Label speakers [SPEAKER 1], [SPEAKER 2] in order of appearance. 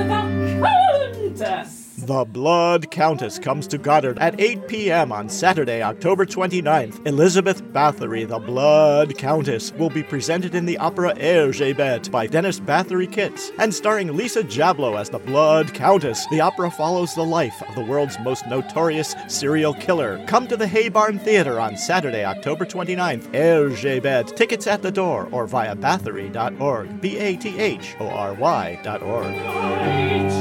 [SPEAKER 1] Countess.
[SPEAKER 2] The Blood Countess comes to Goddard at 8 p.m. on Saturday, October 29th. Elizabeth Bathory, the Blood Countess, will be presented in the opera Hergé Bête by Dennis Bathory Kitts, and starring Lisa Jablow as the Blood Countess. The opera follows the life of the world's most notorious serial killer. Come to the Hay Barn Theater on Saturday, October 29th. Hergé Bête. Tickets at the door or via bathory.org. BATHORY.org.